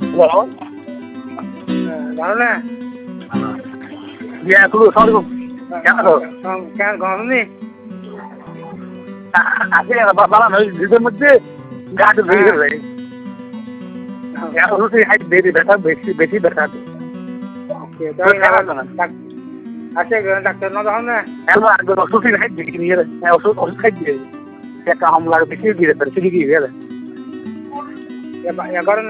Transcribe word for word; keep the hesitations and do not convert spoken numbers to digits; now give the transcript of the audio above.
বলো ভালো না ইয়া তুলো সাউন্ড কেন তো কেন গরম নেই আজকে বাবা নয় দুধের মধ্যে গাছ ভেঙে গেছে এখন হচ্ছে হাইট বেশি ব্যথা বেশি বেশি ব্যথা আচ্ছা ডাক্তার না তখন না এখন একবার ওষুধ হাইট বেশি নিয়ে ওষুধ ওষুধ খাই দিয়ে একটা হামলা বেশি দিয়ে চিনি দিয়ে গেলে গরম